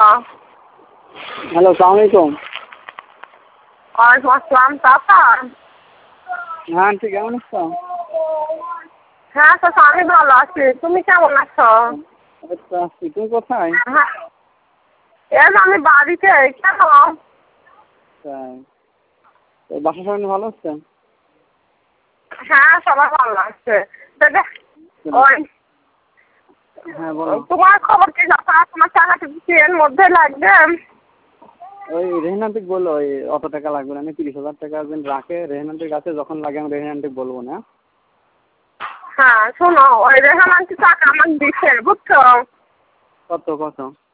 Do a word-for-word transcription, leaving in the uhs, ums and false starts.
Hello, সালাম আলাইকুম। ওয়ালাইকুম আসসালাম। চাচা, হ্যাঁ আন্টি, কেমন আছো? হ্যাঁ চাচা, আমি ভালো আছি। তুমি কেমন আছো? আচ্ছা, আছি। তুমি কোথায়? হ্যাঁ, এই যে আমি বাড়িতে। কেন? তাই, তো বাসার সবাই ভালো আছে? হ্যাঁ, সবাই ভালো আছে। দাদা, ওই হ্যাঁ বলো। তোমার খবর কি চাচা? তোমার টাকাটা কি এর মধ্যে লাগবে? ওই রেহান আন্টিক বললো ওই অত টাকা লাগবে না, আমি তিরিশ হাজার টাকা যেন রাখে রেহান আন্টির কাছে, যখন লাগে আমি রেহান আন্টিক বলবো না। হ্যাঁ শোনো, ওই রেহান আন্টি টাকা আমাকে দিচ্ছে, বুঝছো? কত কত?